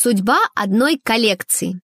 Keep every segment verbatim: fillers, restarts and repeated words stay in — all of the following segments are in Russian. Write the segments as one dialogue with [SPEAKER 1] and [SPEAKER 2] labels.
[SPEAKER 1] Судьба одной коллекции.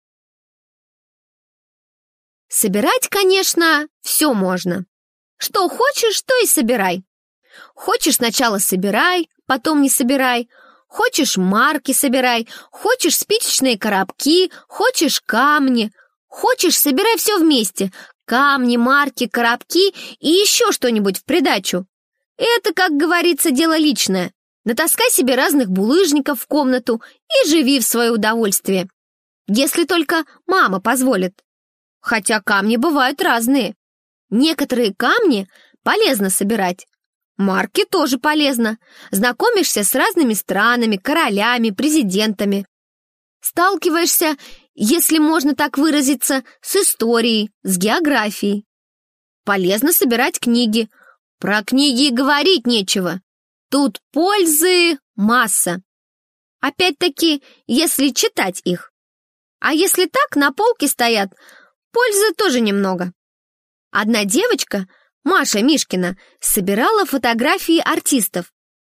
[SPEAKER 1] Собирать, конечно, все можно. Что хочешь, то и собирай. Хочешь, сначала собирай, потом не собирай. Хочешь, марки собирай, хочешь, спичечные коробки, хочешь, камни. Хочешь, собирай все вместе. Камни, марки, коробки и еще что-нибудь в придачу. Это, как говорится, дело личное. Натаскай себе разных булыжников в комнату и живи в свое удовольствие. Если только мама позволит. Хотя камни бывают разные. Некоторые камни полезно собирать. Марки тоже полезно. Знакомишься с разными странами, королями, президентами. Сталкиваешься, если можно так выразиться, с историей, с географией. Полезно собирать книги. Про книги и говорить нечего. Тут пользы масса. Опять-таки, если читать их. А если так, на полке стоят, пользы тоже немного. Одна девочка, Маша Мишкина, собирала фотографии артистов.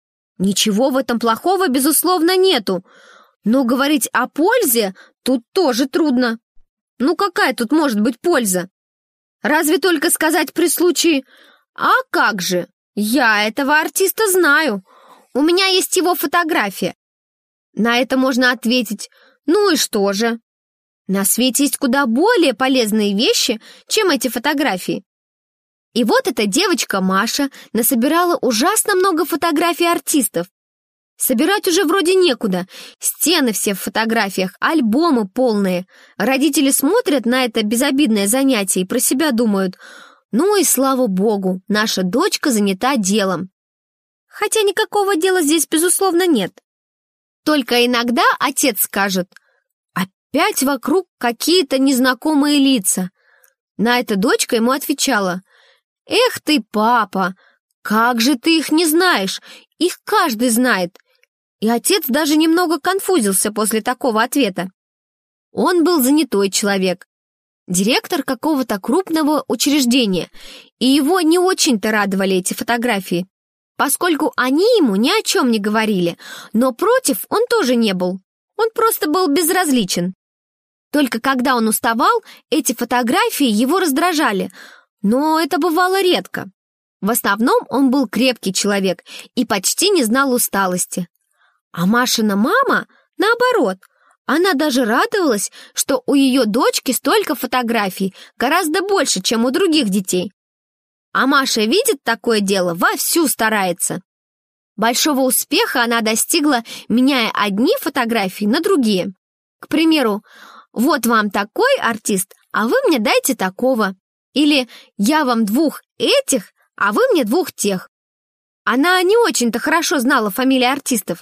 [SPEAKER 1] Ничего в этом плохого, безусловно, нету. Но говорить о пользе тут тоже трудно. Ну какая тут может быть польза? Разве только сказать при случае: «А как же? Я этого артиста знаю. У меня есть его фотография». На это можно ответить: ну и что же? На свете есть куда более полезные вещи, чем эти фотографии. И вот эта девочка Маша насобирала ужасно много фотографий артистов. Собирать уже вроде некуда. Стены все в фотографиях, альбомы полные. Родители смотрят на это безобидное занятие и про себя думают: ну и слава богу, наша дочка занята делом. Хотя никакого дела здесь, безусловно, нет. Только иногда отец скажет: опять вокруг какие-то незнакомые лица. На это дочка ему отвечала: эх ты, папа, как же ты их не знаешь? Их каждый знает. И отец даже немного конфузился после такого ответа. Он был занятой человек, директор какого-то крупного учреждения, и его не очень-то радовали эти фотографии, поскольку они ему ни о чем не говорили, но против он тоже не был, он просто был безразличен. Только когда он уставал, эти фотографии его раздражали, но это бывало редко. В основном он был крепкий человек и почти не знал усталости. А Машина мама, наоборот, она даже радовалась, что у ее дочки столько фотографий, гораздо больше, чем у других детей. А Маша видит такое дело, вовсю старается. Большого успеха она достигла, меняя одни фотографии на другие. К примеру: вот вам такой артист, а вы мне дайте такого. Или я вам двух этих, а вы мне двух тех. Она не очень-то хорошо знала фамилии артистов.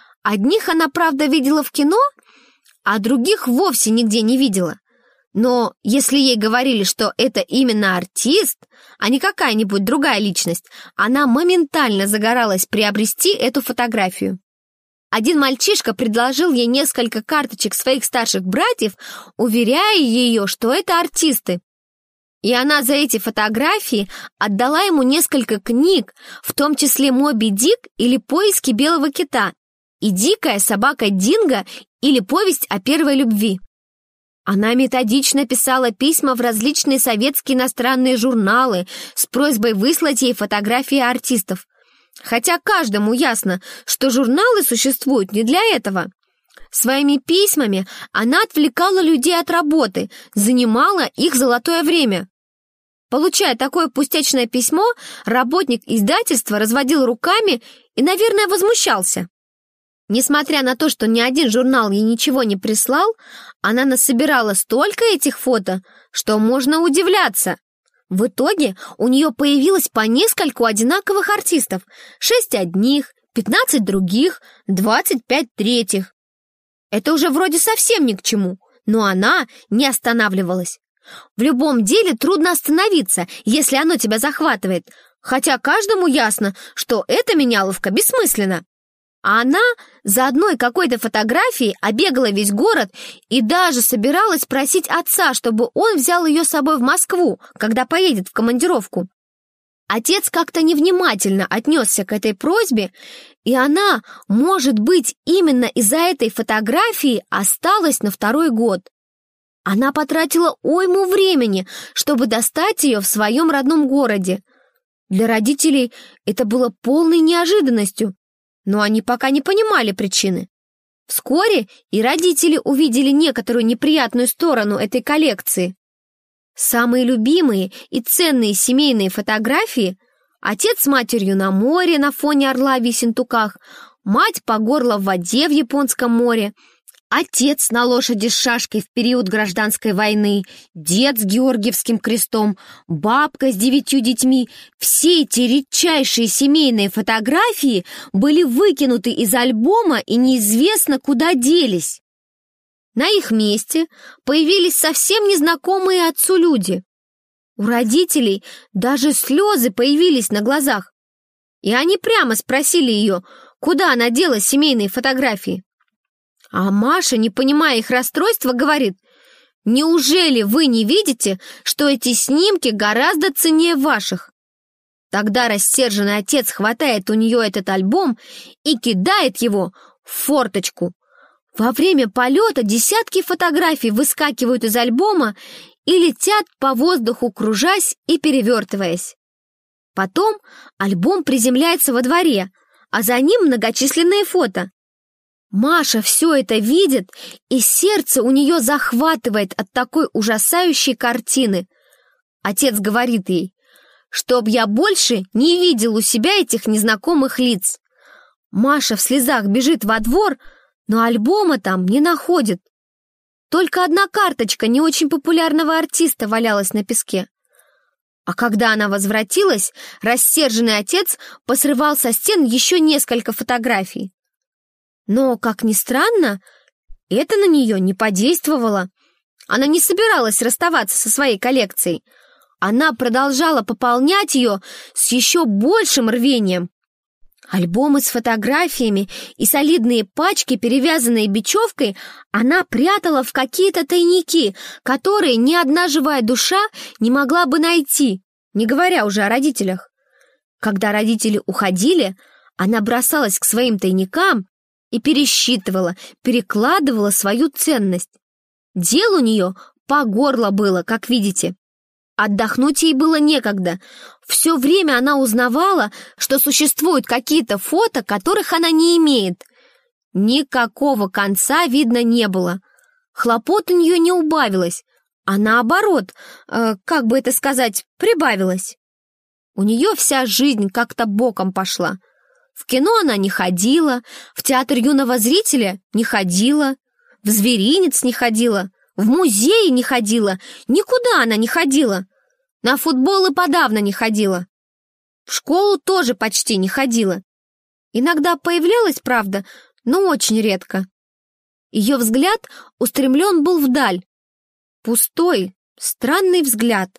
[SPEAKER 1] Одних она, правда, видела в кино, а других вовсе нигде не видела. Но если ей говорили, что это именно артист, а не какая-нибудь другая личность, она моментально загоралась приобрести эту фотографию. Один мальчишка предложил ей несколько карточек своих старших братьев, уверяя ее, что это артисты. И она за эти фотографии отдала ему несколько книг, в том числе «Моби Дик» или «Поиски белого кита» и «Дикая собака Динго» или «Повесть о первой любви». Она методично писала письма в различные советские иностранные журналы с просьбой выслать ей фотографии артистов. Хотя каждому ясно, что журналы существуют не для этого. Своими письмами она отвлекала людей от работы, занимала их золотое время. Получая такое пустячное письмо, работник издательства разводил руками и, наверное, возмущался. Несмотря на то, что ни один журнал ей ничего не прислал, она насобирала столько этих фото, что можно удивляться. В итоге у нее появилось по нескольку одинаковых артистов: шесть одних, пятнадцать других, двадцать пять третьих. Это уже вроде совсем ни к чему, но она не останавливалась. В любом деле трудно остановиться, если оно тебя захватывает, хотя каждому ясно, что эта меняловка бессмысленна. А она за одной какой-то фотографией обегала весь город и даже собиралась просить отца, чтобы он взял ее с собой в Москву, когда поедет в командировку. Отец как-то невнимательно отнесся к этой просьбе, и она, может быть, именно из-за этой фотографии осталась на второй год. Она потратила уйму времени, чтобы достать ее в своем родном городе. Для родителей это было полной неожиданностью, но они пока не понимали причины. Вскоре и родители увидели некоторую неприятную сторону этой коллекции. Самые любимые и ценные семейные фотографии: отец с матерью на море на фоне орла в Ессентуках, мать по горло в воде в Японском море, отец на лошади с шашкой в период гражданской войны, дед с Георгиевским крестом, бабка с девятью детьми. Все эти редчайшие семейные фотографии были выкинуты из альбома и неизвестно куда делись. На их месте появились совсем незнакомые отцу люди. У родителей даже слезы появились на глазах, и они прямо спросили ее, куда она дела семейные фотографии. А Маша, не понимая их расстройства, говорит: «Неужели вы не видите, что эти снимки гораздо ценнее ваших?» Тогда рассерженный отец хватает у нее этот альбом и кидает его в форточку. Во время полета десятки фотографий выскакивают из альбома и летят по воздуху, кружась и перевертываясь. Потом альбом приземляется во дворе, а за ним многочисленные фото. Маша все это видит, и сердце у нее захватывает от такой ужасающей картины. Отец говорит ей: «Чтоб я больше не видел у себя этих незнакомых лиц». Маша в слезах бежит во двор, но альбома там не находит. Только одна карточка не очень популярного артиста валялась на песке. А когда она возвратилась, рассерженный отец посрывал со стен еще несколько фотографий. Но, как ни странно, это на нее не подействовало. Она не собиралась расставаться со своей коллекцией. Она продолжала пополнять ее с еще большим рвением. Альбомы с фотографиями и солидные пачки, перевязанные бечевкой, она прятала в какие-то тайники, которые ни одна живая душа не могла бы найти, не говоря уже о родителях. Когда родители уходили, она бросалась к своим тайникам и пересчитывала, перекладывала свою ценность. Дел у нее по горло было, как видите. Отдохнуть ей было некогда. Все время она узнавала, что существуют какие-то фото, которых она не имеет. Никакого конца видно не было. Хлопот у нее не убавилось, а наоборот, э, как бы это сказать, прибавилось. У нее вся жизнь как-то боком пошла. В кино она не ходила, в театр юного зрителя не ходила, в зверинец не ходила, в музей не ходила, никуда она не ходила. На футбол и подавно не ходила. В школу тоже почти не ходила. Иногда появлялась, правда, но очень редко. Ее взгляд устремлен был вдаль. Пустой, странный взгляд.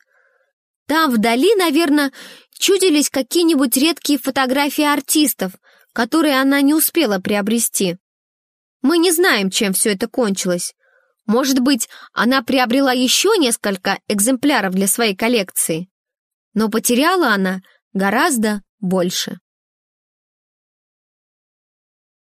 [SPEAKER 1] Там вдали, наверное, чудились какие-нибудь редкие фотографии артистов, которые она не успела приобрести. Мы не знаем, чем все это кончилось. Может быть, она приобрела еще несколько экземпляров для своей коллекции. Но потеряла она гораздо больше.